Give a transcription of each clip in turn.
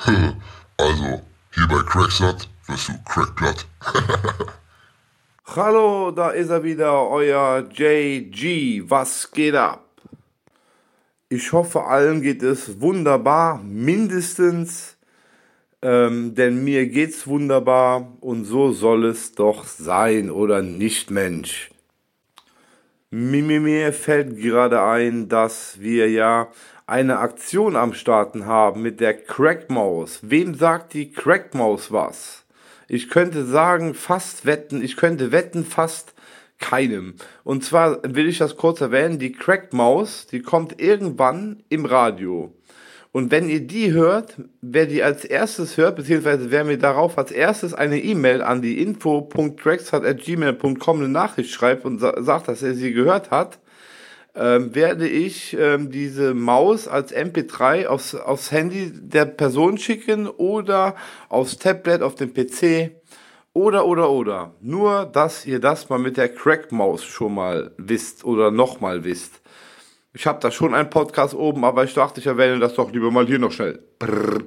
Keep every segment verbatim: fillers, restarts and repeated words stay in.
Also, hier bei Cracksat wirst du Crackblatt. Hallo, da ist er wieder, euer J G. Was geht ab? Ich hoffe, allen geht es wunderbar, mindestens, ähm, denn mir geht's wunderbar und so soll es doch sein, oder nicht, Mensch? Mir, mir, mir fällt gerade ein, dass wir ja eine Aktion am Starten haben mit der Crackmaus. Wem sagt die Crackmaus was? Ich könnte sagen, fast wetten, ich könnte wetten, fast keinem. Und zwar will ich das kurz erwähnen, die Crackmaus, die kommt irgendwann im Radio. Und wenn ihr die hört, wer die als erstes hört, beziehungsweise wer mir darauf als erstes eine E-Mail an die info punkt tracksat at gmail punkt com eine Nachricht schreibt und sa- sagt, dass er sie gehört hat, ähm, werde ich ähm, diese Maus als M P drei aufs, aufs Handy der Person schicken oder aufs Tablet, auf dem P C oder, oder, oder. Nur, dass ihr das mal mit der Crackmaus schon mal wisst oder nochmal wisst. Ich habe da schon einen Podcast oben, aber ich dachte, ich erwähne das doch lieber mal hier noch schnell. Brrr.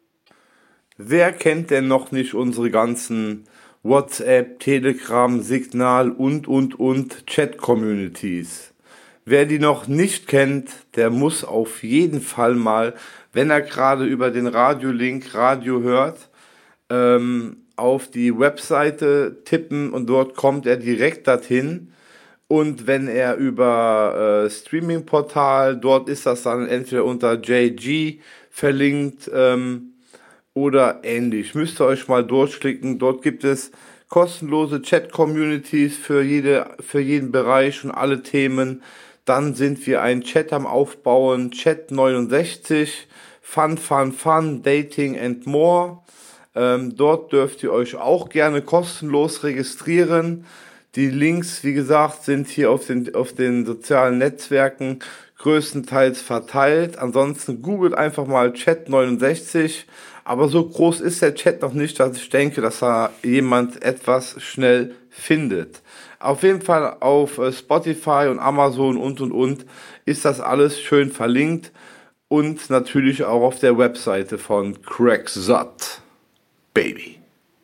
Wer kennt denn noch nicht unsere ganzen WhatsApp, Telegram, Signal und, und, und Chat-Communities? Wer die noch nicht kennt, der muss auf jeden Fall mal, wenn er gerade über den Radiolink Radio hört, ähm, auf die Webseite tippen und dort kommt er direkt dorthin. Und wenn er über äh, Streaming-Portal, dort ist das dann entweder unter J G verlinkt ähm, oder ähnlich. Müsst ihr euch mal durchklicken. Dort gibt es kostenlose Chat-Communities für jede, für jeden Bereich und alle Themen. Dann sind wir ein Chat am Aufbauen, Chat neunundsechzig, Fun, Fun, Fun, Dating and More. Ähm, dort dürft ihr euch auch gerne kostenlos registrieren. Die Links, wie gesagt, sind hier auf den, auf den sozialen Netzwerken größtenteils verteilt. Ansonsten googelt einfach mal Chat neunundsechzig. Aber so groß ist der Chat noch nicht, dass ich denke, dass da jemand etwas schnell findet. Auf jeden Fall auf äh, Spotify und Amazon und und und ist das alles schön verlinkt. Und natürlich auch auf der Webseite von Cracksat. Baby.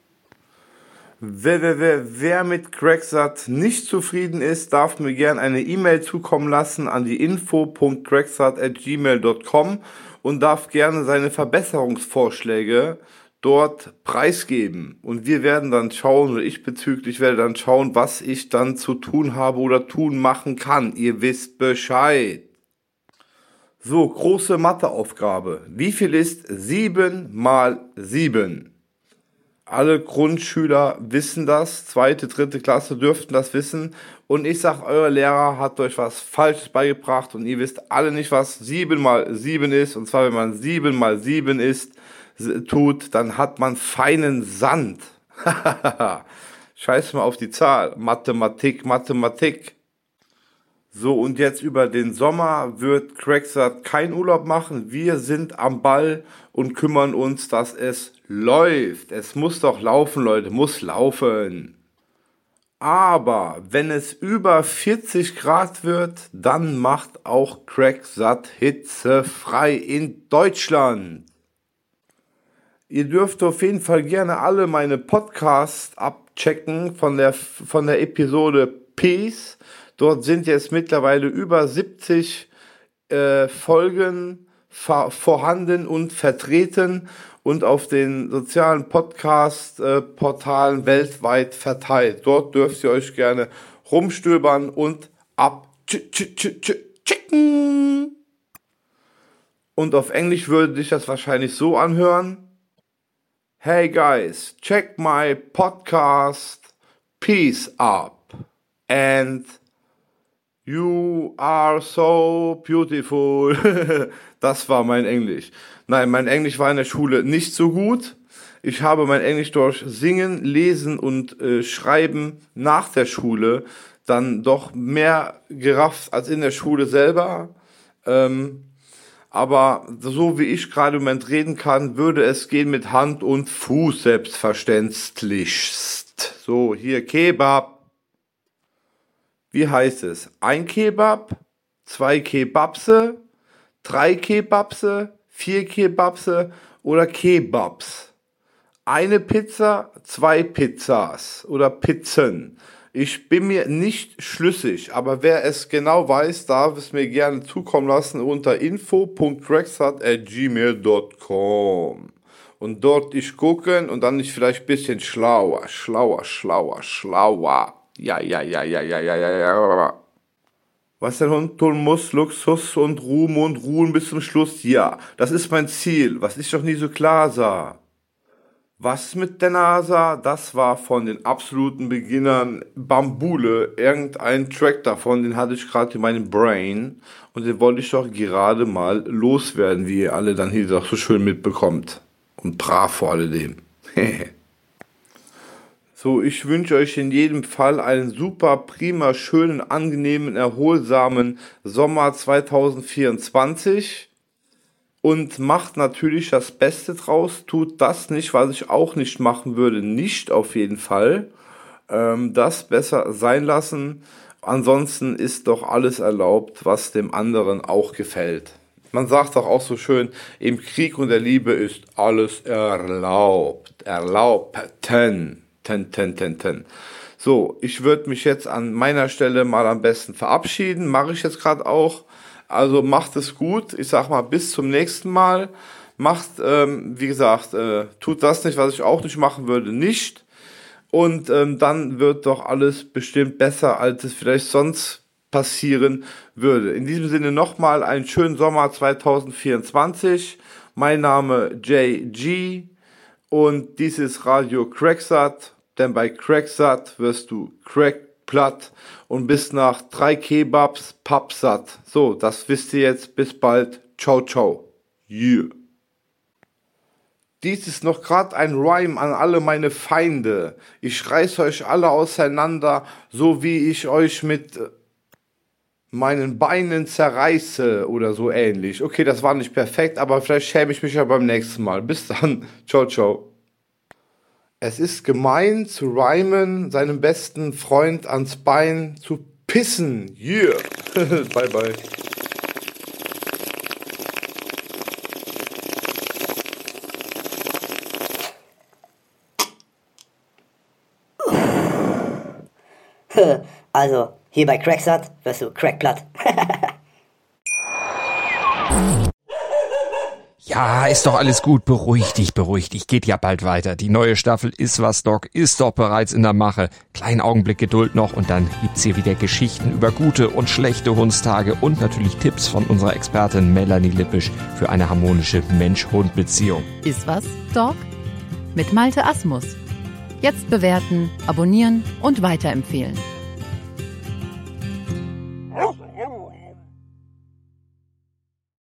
Wer, wer, wer, wer mit Cracksat nicht zufrieden ist, darf mir gerne eine E-Mail zukommen lassen an die info punkt tracksat at gmail punkt com und darf gerne seine Verbesserungsvorschläge dort preisgeben. Und wir werden dann schauen, oder ich bezüglich werde dann schauen, was ich dann zu tun habe oder tun machen kann. Ihr wisst Bescheid. So, große Matheaufgabe. Wie viel ist sieben mal sieben? Alle Grundschüler wissen das, zweite, dritte Klasse dürften das wissen. Und ich sag, euer Lehrer hat euch was Falsches beigebracht und ihr wisst alle nicht, was sieben mal sieben ist. Und zwar, wenn man sieben mal sieben ist, tut, dann hat man feinen Sand. Scheiß mal auf die Zahl. Mathematik, Mathematik. So, und jetzt über den Sommer wird Cracksat keinen Urlaub machen. Wir sind am Ball und kümmern uns, dass es läuft. Es muss doch laufen, Leute, muss laufen. Aber wenn es über vierzig Grad wird, dann macht auch Cracksat Hitze frei in Deutschland. Ihr dürft auf jeden Fall gerne alle meine Podcasts abchecken von der, von der Episode Peace. Dort sind jetzt mittlerweile über siebzig äh, Folgen ver- vorhanden und vertreten und auf den sozialen Podcast-Portalen äh, weltweit verteilt. Dort dürft ihr euch gerne rumstöbern und abchecken. Und auf Englisch würde sich das wahrscheinlich so anhören. Hey guys, check my podcast Peace up and you are so beautiful. Das war mein Englisch. Nein, mein Englisch war in der Schule nicht so gut. Ich habe mein Englisch durch Singen, Lesen und äh, Schreiben nach der Schule dann doch mehr gerafft als in der Schule selber. Ähm, aber so wie ich gerade im Moment reden kann, würde es gehen mit Hand und Fuß selbstverständlichst. So, hier Kebab. Wie heißt es? Ein Kebab, zwei Kebabse, drei Kebabse, vier Kebabse oder Kebabs? Eine Pizza, zwei Pizzas oder Pizzen? Ich bin mir nicht schlüssig, aber wer es genau weiß, darf es mir gerne zukommen lassen unter info punkt cracksat at gmail punkt com. Und dort ich gucken und dann nicht vielleicht ein bisschen schlauer, schlauer, schlauer, schlauer. Ja, ja, ja, ja, ja, ja, ja, ja. Was der Hund tun muss, Luxus und Ruhm und Ruhen bis zum Schluss, ja. Das ist mein Ziel, was ich doch nie so klar sah. Was mit der NASA? Das war von den absoluten Beginnern Bambule, irgendein Track davon, den hatte ich gerade in meinem Brain und den wollte ich doch gerade mal loswerden, wie ihr alle dann hier doch so schön mitbekommt. Und brav vor alledem. So, ich wünsche euch in jedem Fall einen super, prima, schönen, angenehmen, erholsamen Sommer zwanzig vierundzwanzig. Und macht natürlich das Beste draus, tut das nicht, was ich auch nicht machen würde, nicht auf jeden Fall. Ähm, das besser sein lassen. Ansonsten ist doch alles erlaubt, was dem anderen auch gefällt. Man sagt doch auch so schön, im Krieg und der Liebe ist alles erlaubt. Erlaubten. Ten, ten, ten, ten. So, ich würde mich jetzt an meiner Stelle mal am besten verabschieden. Mache ich jetzt gerade auch. Also macht es gut. Ich sag mal, bis zum nächsten Mal. Macht, ähm, wie gesagt, äh, tut das nicht, was ich auch nicht machen würde, nicht. Und ähm, dann wird doch alles bestimmt besser, als es vielleicht sonst passieren würde. In diesem Sinne nochmal einen schönen Sommer zwanzig vierundzwanzig. Mein Name J G und dies ist Radio Cracksat, denn bei Cracksat wirst du crackplatt und bist nach drei Kebabs pappsatt. So, das wisst ihr jetzt. Bis bald. Ciao, ciao. Yeah. Dies ist noch grad ein Rhyme an alle meine Feinde. Ich reiß euch alle auseinander, so wie ich euch mit meinen Beinen zerreiße oder so ähnlich. Okay, das war nicht perfekt, aber vielleicht schäme ich mich ja beim nächsten Mal. Bis dann. Ciao, ciao. Es ist gemein zu rhymen, seinem besten Freund ans Bein zu pissen. Yeah. Bye, bye. Also, hier bei Cracksat wirst du crackplatt. Ja, ist doch alles gut. Beruhig dich, beruhig dich. Geht ja bald weiter. Die neue Staffel Ist was, Doc ist doch bereits in der Mache. Kleinen Augenblick Geduld noch und dann gibt's hier wieder Geschichten über gute und schlechte Hundstage und natürlich Tipps von unserer Expertin Melanie Lippisch für eine harmonische Mensch-Hund-Beziehung. Ist was, Doc? Mit Malte Asmus. Jetzt bewerten, abonnieren und weiterempfehlen.